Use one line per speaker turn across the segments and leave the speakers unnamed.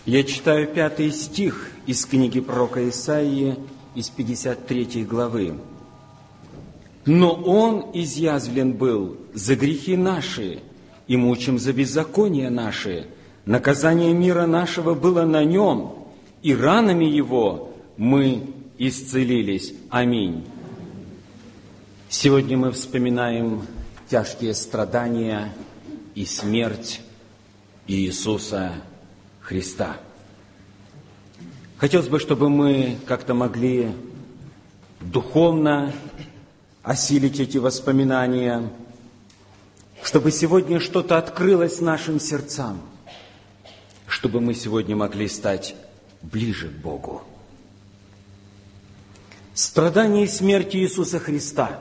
Я читаю 5 стих из книги пророка Исаии, из 53 главы. «Но Он изъязвлен был за грехи наши, и мучим за беззакония наши. Наказание мира нашего было на Нем, и ранами Его мы исцелились». Аминь. Сегодня мы вспоминаем тяжкие страдания и смерть Иисуса Христа. Хотелось бы, чтобы мы как-то могли духовно осилить эти воспоминания, чтобы сегодня что-то открылось нашим сердцам, чтобы мы сегодня могли стать ближе к Богу. Страдания и смерть Иисуса Христа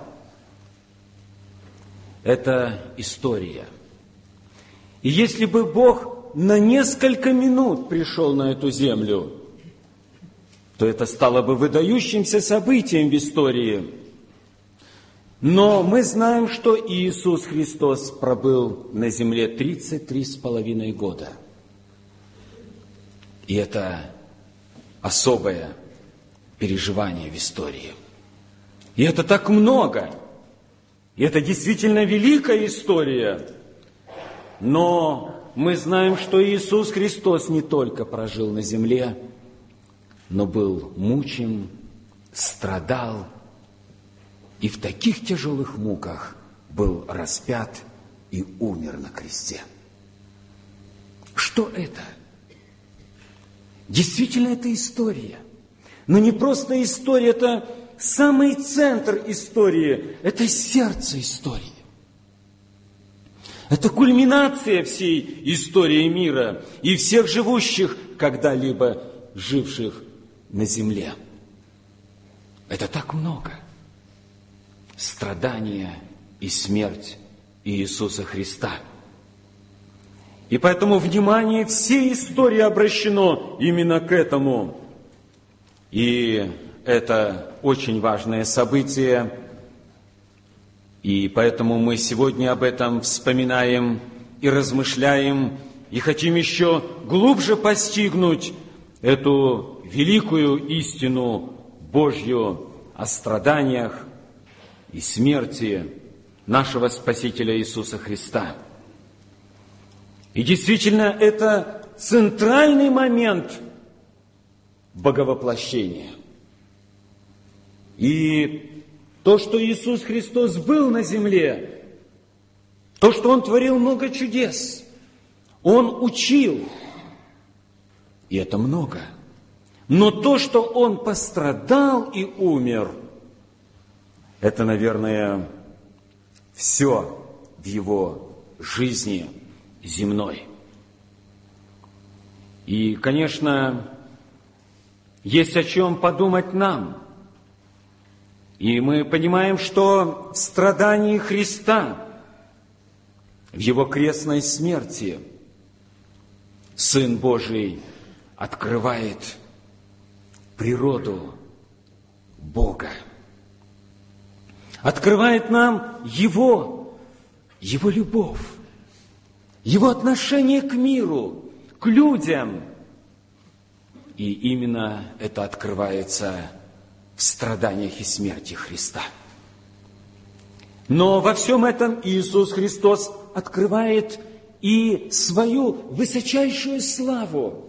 – это история. И если бы Бог на несколько минут пришел на эту землю, то это стало бы выдающимся событием в истории. Но мы знаем, что Иисус Христос пробыл на земле 33,5 года. И это особое переживание в истории. И это так много. И это действительно великая история. Но мы знаем, что Иисус Христос не только прожил на земле, но был мучим, страдал и в таких тяжелых муках был распят и умер на кресте. Что это? Действительно, это история. Но не просто история, это самый центр истории, это сердце истории. Это кульминация всей истории мира и всех живущих, когда-либо живших на земле. Это так много. Страдания и смерть Иисуса Христа. И поэтому внимание всей истории обращено именно к этому. И это очень важное событие. И поэтому мы сегодня об этом вспоминаем и размышляем, и хотим еще глубже постигнуть эту великую истину Божью о страданиях и смерти нашего Спасителя Иисуса Христа. И действительно, это центральный момент боговоплощения. И то, что Иисус Христос был на земле, то, что Он творил много чудес, Он учил, и это много. Но то, что Он пострадал и умер, это, наверное, все в Его жизни земной. И, конечно, есть о чем подумать нам. И мы понимаем, что в страдании Христа, в Его крестной смерти, Сын Божий открывает природу Бога. Открывает нам Его любовь, Его отношение к миру, к людям. И именно это открывается в страданиях и смерти Христа. Но во всем этом Иисус Христос открывает и свою высочайшую славу.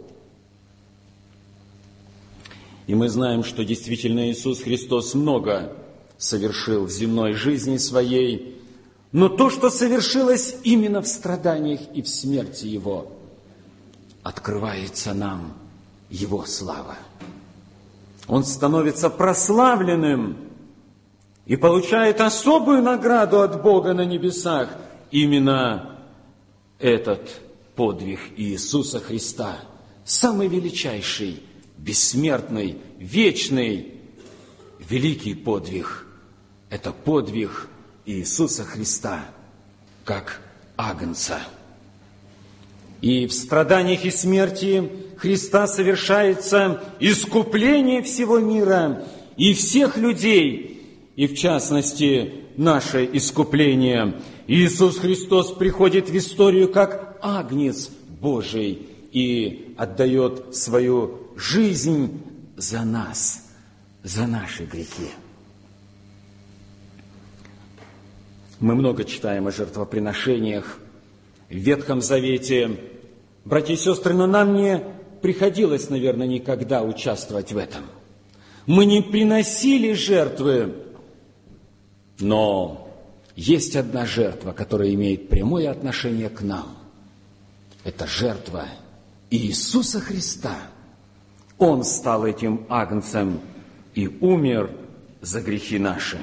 И мы знаем, что действительно Иисус Христос много совершил в земной жизни своей, но то, что совершилось именно в страданиях и в смерти Его, открывается нам Его слава. Он становится прославленным и получает особую награду от Бога на небесах. Именно этот подвиг Иисуса Христа, самый величайший, бессмертный, вечный, великий подвиг. Это подвиг Иисуса Христа, как Агнца. И в страданиях и смерти Христа совершается искупление всего мира и всех людей, и в частности наше искупление. Иисус Христос приходит в историю как Агнец Божий и отдает свою жизнь за нас, за наши грехи. Мы много читаем о жертвоприношениях в Ветхом Завете. Братья и сестры, но нам не приходилось, наверное, никогда участвовать в этом. Мы не приносили жертвы, но есть одна жертва, которая имеет прямое отношение к нам. Это жертва Иисуса Христа. Он стал этим агнцем и умер за грехи наши.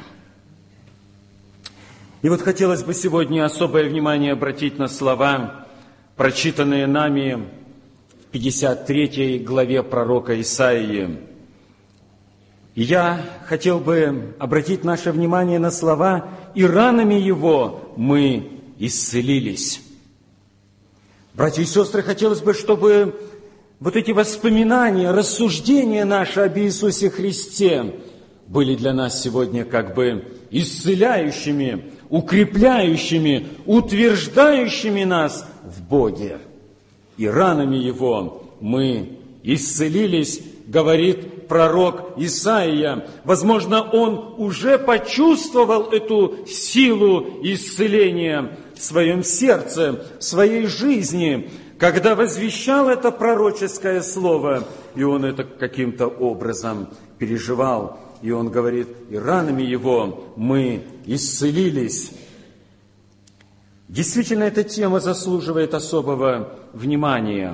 И вот хотелось бы сегодня особое внимание обратить на слова, прочитанные нами в 53 главе пророка Исаии. И я хотел бы обратить наше внимание на слова: «И ранами Его мы исцелились». Братья и сестры, хотелось бы, чтобы вот эти воспоминания, рассуждения наши об Иисусе Христе были для нас сегодня как бы исцеляющими, укрепляющими, утверждающими нас в Боге. И ранами Его мы исцелились, говорит пророк Исаия. Возможно, он уже почувствовал эту силу исцеления в своем сердце, в своей жизни, когда возвещал это пророческое слово, и он это каким-то образом переживал. И он говорит: и ранами Его мы исцелились. Действительно, эта тема заслуживает особого внимания.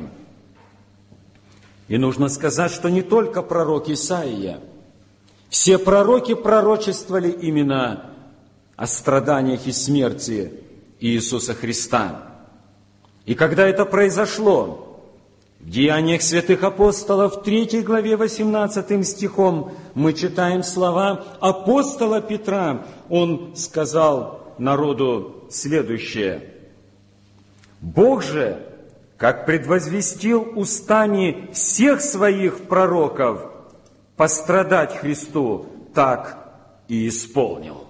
И нужно сказать, что не только пророк Исаия, все пророки пророчествовали именно о страданиях и смерти Иисуса Христа. И когда это произошло, в Деяниях святых апостолов, в 3 главе 18 стихом, мы читаем слова апостола Петра. Он сказал народу следующее: «Бог же, как предвозвестил устами всех своих пророков пострадать Христу, так и исполнил».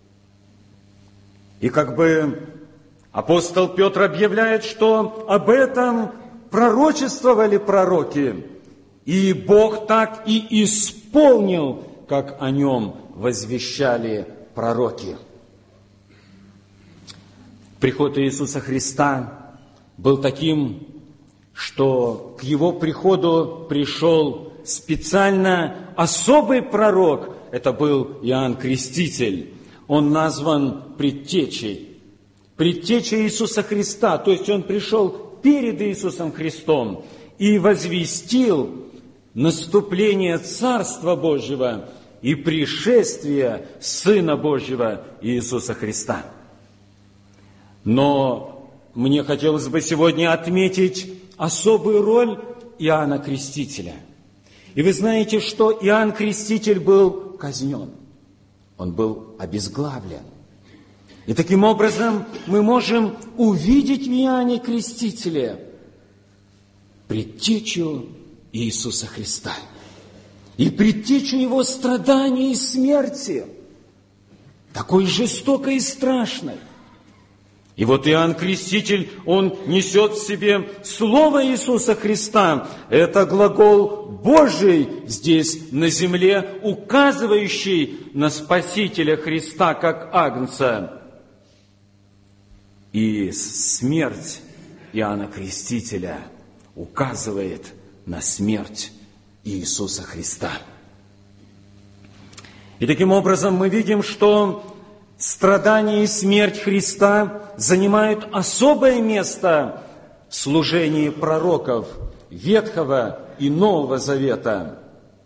И как бы апостол Петр объявляет, что об этом пророчествовали пророки, и Бог так и исполнил, как о нем возвещали пророки. Приход Иисуса Христа был таким, что к Его приходу пришел специально особый пророк. Это был Иоанн Креститель. Он назван предтечей. Предтеча Иисуса Христа, то есть он пришел перед Иисусом Христом и возвестил наступление Царства Божьего и пришествие Сына Божьего Иисуса Христа. Но мне хотелось бы сегодня отметить особую роль Иоанна Крестителя. И вы знаете, что Иоанн Креститель был казнен, он был обезглавлен. И таким образом мы можем увидеть в Иоанне Крестителе предтечу Иисуса Христа и предтечу Его страданий и смерти, такой жестокой и страшной. И вот Иоанн Креститель, он несет в себе Слово Иисуса Христа. Это глагол Божий здесь на земле, указывающий на Спасителя Христа как Агнца. И смерть Иоанна Крестителя указывает на смерть Иисуса Христа. И таким образом мы видим, что страдания и смерть Христа занимают особое место в служении пророков Ветхого и Нового Завета.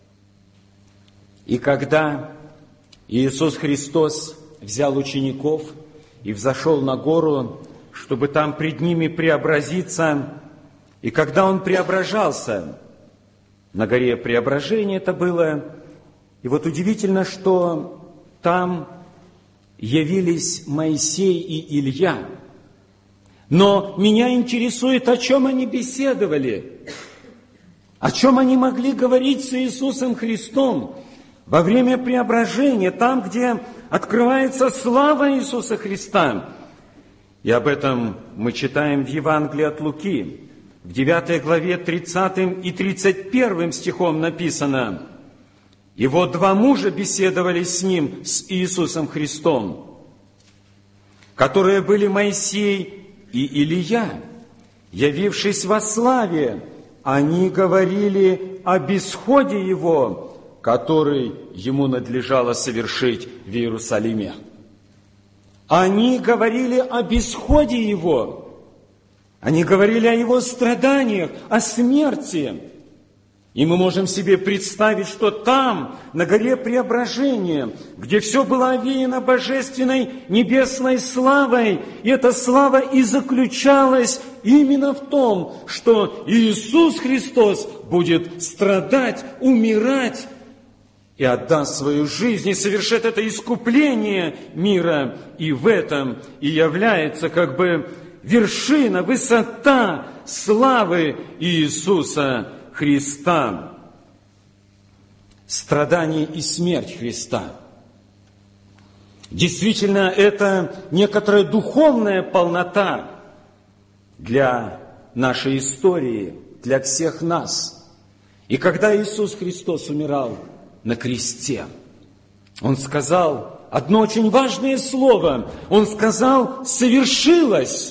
И когда Иисус Христос взял учеников и взошел на гору, чтобы там пред ними преобразиться, и когда Он преображался, на горе Преображения это было, и вот удивительно, что там явились Моисей и Илья. Но меня интересует, о чем они беседовали, о чем они могли говорить с Иисусом Христом во время преображения, там, где открывается слава Иисуса Христа. И об этом мы читаем в Евангелии от Луки, в 9 главе 30 и 31 стихом написано: «И вот два мужа беседовали с ним, с Иисусом Христом, которые были Моисей и Илия, явившись во славе, они говорили об исходе его, который ему надлежало совершить в Иерусалиме». Они говорили об исходе его. Они говорили о его страданиях, о смерти. И мы можем себе представить, что там, на горе Преображения, где все было овеяно божественной небесной славой, и эта слава и заключалась именно в том, что Иисус Христос будет страдать, умирать и отдаст свою жизнь, и совершит это искупление мира. И в этом и является как бы вершина, высота славы Иисуса Христа. Страдание и смерть Христа. Действительно, это некоторая духовная полнота для нашей истории, для всех нас. И когда Иисус Христос умирал на кресте, Он сказал одно очень важное слово. Он сказал: «Совершилось».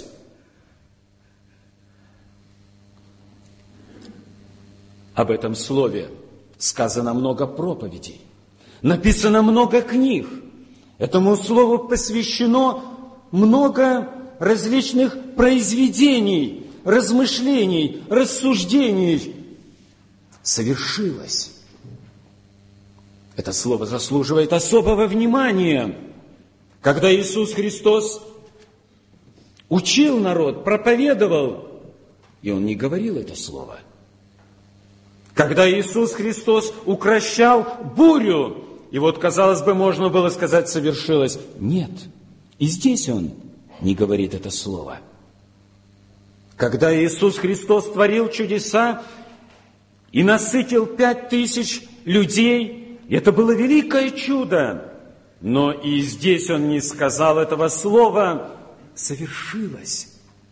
Об этом слове сказано много проповедей, написано много книг. Этому слову посвящено много различных произведений, размышлений, рассуждений. Совершилось. Это слово заслуживает особого внимания. Когда Иисус Христос учил народ, проповедовал, и Он не говорил это слово. Когда Иисус Христос укрощал бурю, и вот, казалось бы, можно было сказать, совершилось. Нет, и здесь Он не говорит это слово. Когда Иисус Христос творил чудеса и насытил 5000 людей, это было великое чудо, но и здесь Он не сказал этого слова «совершилось».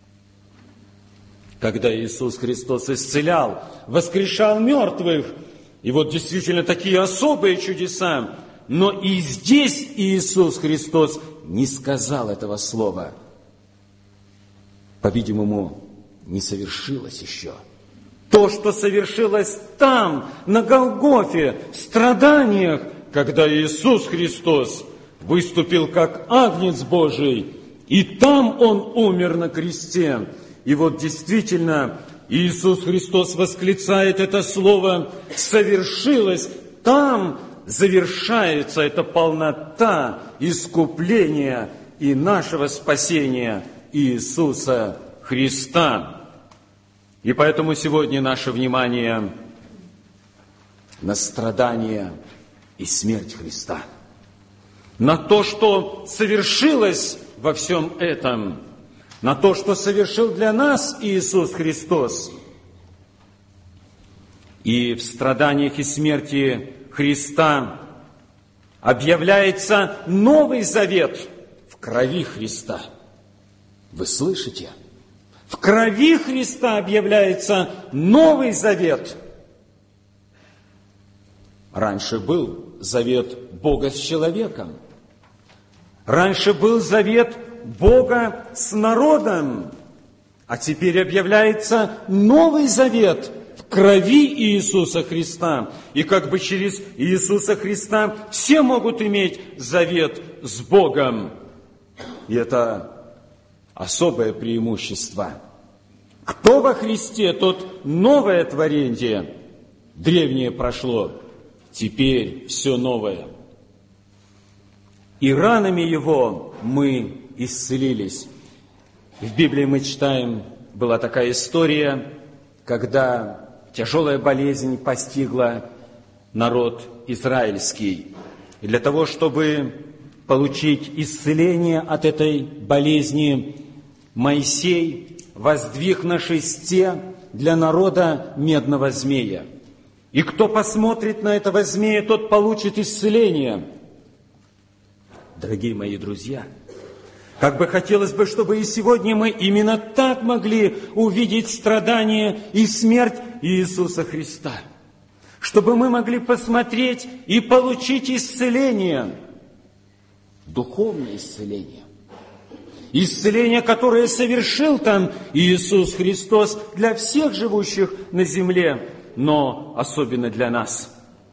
Когда Иисус Христос исцелял, воскрешал мертвых, и вот действительно такие особые чудеса, но и здесь Иисус Христос не сказал этого слова. По-видимому, не совершилось еще. То, что совершилось там, на Голгофе, в страданиях, когда Иисус Христос выступил как Агнец Божий, и там Он умер на кресте. И вот действительно Иисус Христос восклицает это слово «совершилось». Там завершается эта полнота искупления и нашего спасения Иисуса Христа. И поэтому сегодня наше внимание на страдания и смерть Христа, на то, что совершилось во всем этом, на то, что совершил для нас Иисус Христос. И в страданиях и смерти Христа объявляется Новый Завет в крови Христа. Вы слышите? В крови Христа объявляется Новый Завет. Раньше был завет Бога с человеком. Раньше был завет Бога с народом. А теперь объявляется Новый Завет в крови Иисуса Христа. И как бы через Иисуса Христа все могут иметь завет с Богом. И это особое преимущество. Кто во Христе, тот новое творение. Древнее прошло, теперь все новое. И ранами Его мы исцелились. В Библии мы читаем, была такая история, когда тяжелая болезнь постигла народ израильский. И для того, чтобы получить исцеление от этой болезни, Моисей воздвиг на шесте для народа медного змея. И кто посмотрит на этого змея, тот получит исцеление. Дорогие мои друзья, Как бы хотелось бы, чтобы и сегодня мы именно так могли увидеть страдания и смерть Иисуса Христа. Чтобы мы могли посмотреть и получить исцеление, духовное исцеление. Исцеление, которое совершил там Иисус Христос для всех живущих на земле, но особенно для нас.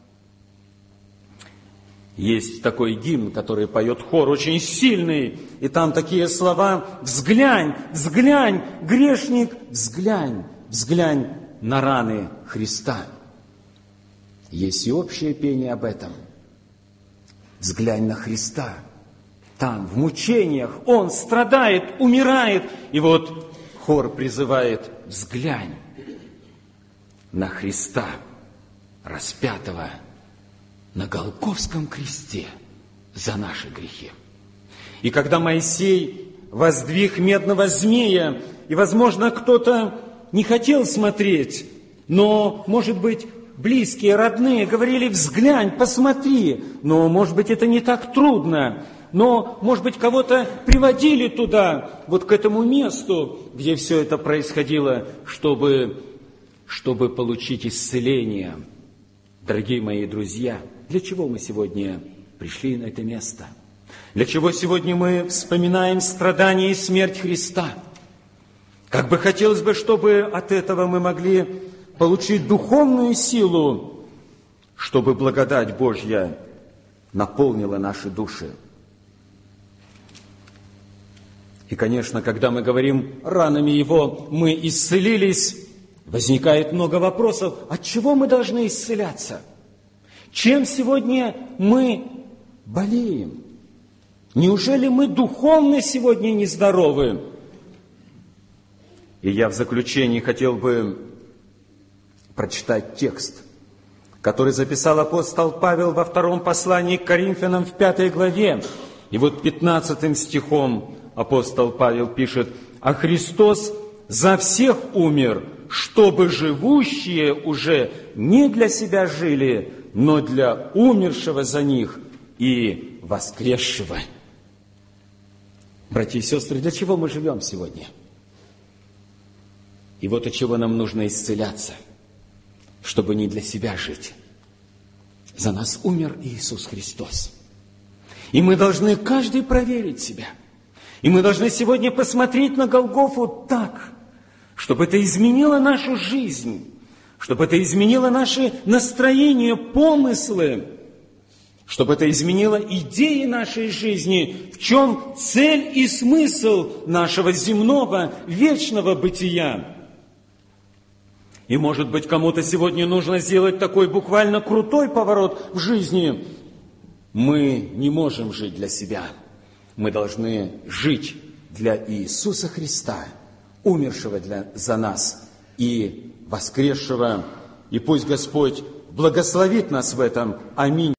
Есть такой гимн, который поет хор, очень сильный, и там такие слова: «Взглянь, взглянь, грешник, взглянь, взглянь на раны Христа». Есть и общее пение об этом. Взглянь на Христа. Там, в мучениях, Он страдает, умирает. И вот хор призывает: взглянь на Христа, распятого на Голгофском кресте за наши грехи. И когда Моисей воздвиг медного змея, и, возможно, кто-то не хотел смотреть, но, может быть, близкие, родные говорили: взглянь, посмотри. Но, может быть, это не так трудно. Но, может быть, кого-то приводили туда, вот к этому месту, где все это происходило, чтобы получить исцеление. Дорогие мои друзья, для чего мы сегодня пришли на это место? Для чего сегодня мы вспоминаем страдания и смерть Христа? Как бы хотелось бы, чтобы от этого мы могли получить духовную силу, чтобы благодать Божья наполнила наши души. И, конечно, когда мы говорим: ранами Его мы исцелились, возникает много вопросов: от чего мы должны исцеляться? Чем сегодня мы болеем? Неужели мы духовно сегодня нездоровы? И я в заключении хотел бы прочитать текст, который записал апостол Павел во 2 послании к Коринфянам в 5 главе. И вот 15 стихом апостол Павел пишет: «А Христос за всех умер, чтобы живущие уже не для себя жили, но для умершего за них и воскресшего». Братья и сестры, для чего мы живем сегодня? И вот от чего нам нужно исцеляться, чтобы не для себя жить. За нас умер Иисус Христос. И мы должны каждый проверить себя. И мы должны сегодня посмотреть на Голгофу так, чтобы это изменило нашу жизнь, чтобы это изменило наши настроения, помыслы, чтобы это изменило идеи нашей жизни, в чем цель и смысл нашего земного, вечного бытия. И, может быть, кому-то сегодня нужно сделать такой буквально крутой поворот в жизни. Мы не можем жить для себя. Мы должны жить для Иисуса Христа, умершего за нас и воскресшего. И пусть Господь благословит нас в этом. Аминь.